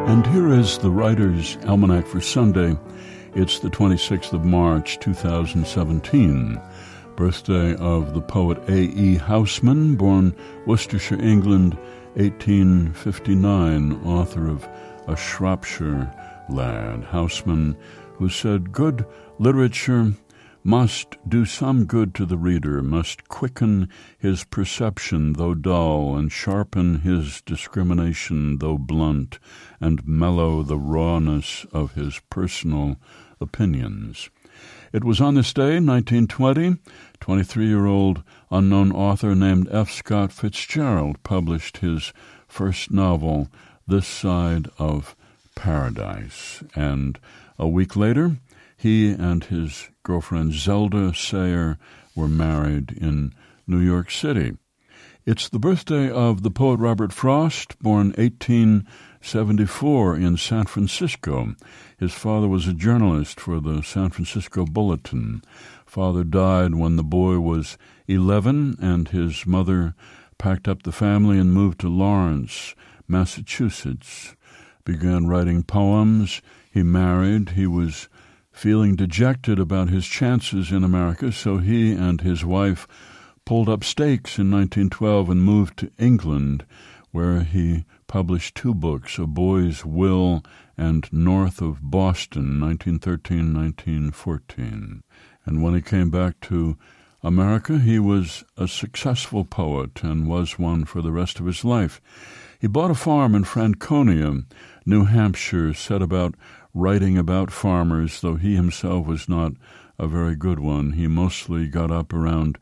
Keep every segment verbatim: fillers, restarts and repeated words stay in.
And here is the Writer's Almanac for Sunday. It's the twenty-sixth of March, two thousand seventeen, birthday of the poet A E Housman, born Worcestershire, England, eighteen fifty-nine, author of A Shropshire Lad. Housman, who said, "Good literature must do some good to the reader, must quicken his perception, though dull, and sharpen his discrimination, though blunt, and mellow the rawness of his personal opinions." It was on this day, nineteen twenty, twenty-three-year-old unknown author named F. Scott Fitzgerald published his first novel, This Side of Paradise. And a week later, he and his girlfriend Zelda Sayer were married in New York City. It's the birthday of the poet Robert Frost, born eighteen seventy-four in San Francisco. His father was a journalist for the San Francisco Bulletin. Father died when the boy was eleven, and his mother packed up the family and moved to Lawrence, Massachusetts. Began writing poems. He married. He was feeling dejected about his chances in America, so he and his wife pulled up stakes in nineteen twelve and moved to England, where he published two books, A Boy's Will and North of Boston, nineteen thirteen to nineteen fourteen. And when he came back to America, he was a successful poet and was one for the rest of his life. He bought a farm in Franconia, New Hampshire, set about writing about farmers, though he himself was not a very good one. He mostly got up around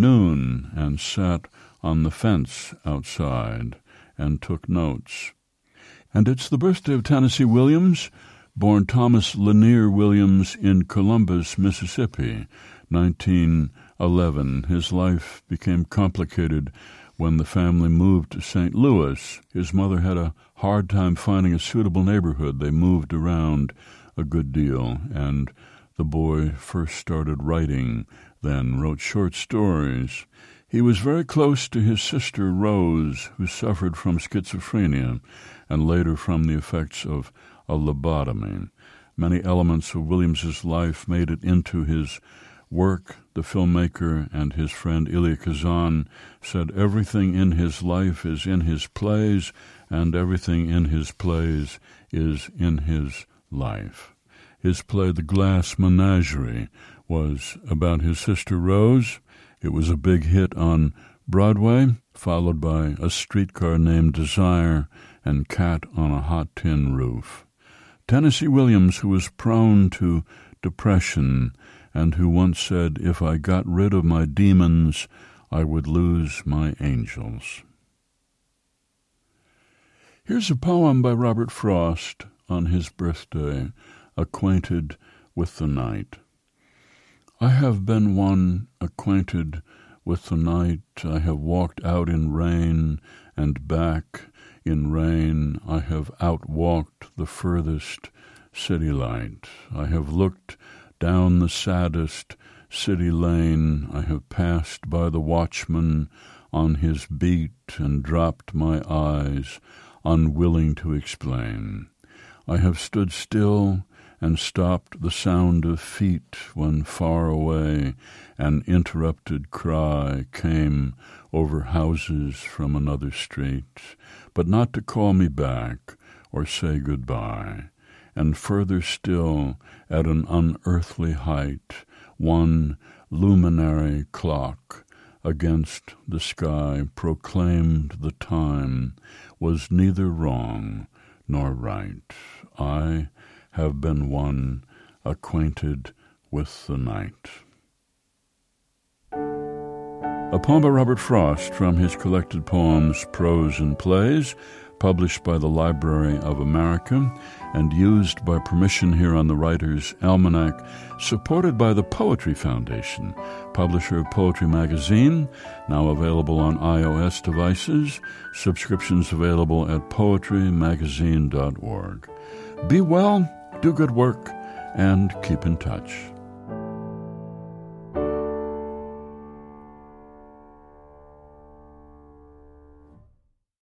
noon and sat on the fence outside and took notes. And it's the birthday of Tennessee Williams, born Thomas Lanier Williams in Columbus, Mississippi, nineteen eleven. His life became complicated when the family moved to Saint Louis. His mother had a hard time finding a suitable neighborhood. They moved around a good deal, and the boy first started writing, then wrote short stories. He was very close to his sister Rose, who suffered from schizophrenia and later from the effects of a lobotomy. Many elements of Williams's life made it into his work. The filmmaker and his friend Elia Kazan said everything in his life is in his plays, and everything in his plays is in his life. His play, The Glass Menagerie, was about his sister Rose. It was a big hit on Broadway, followed by A Streetcar Named Desire and Cat on a Hot Tin Roof. Tennessee Williams, who was prone to depression and who once said, "If I got rid of my demons, I would lose my angels." Here's a poem by Robert Frost on his birthday, Acquainted with the Night. I have been one acquainted with the night. I have walked out in rain and back in rain. I have outwalked the furthest city light. I have looked down the saddest city lane. I have passed by the watchman on his beat and dropped my eyes, unwilling to explain. I have stood still and stopped the sound of feet when far away an interrupted cry came over houses from another street, but not to call me back or say goodbye. And further still, at an unearthly height, one luminary clock against the sky proclaimed the time was neither wrong nor right. I have been one acquainted with the night. A poem by Robert Frost from his collected poems, Prose and Plays, published by the Library of America and used by permission here on the Writer's Almanac, supported by the Poetry Foundation, publisher of Poetry Magazine, now available on iOS devices, subscriptions available at poetry magazine dot org. Be well, do good work, and keep in touch.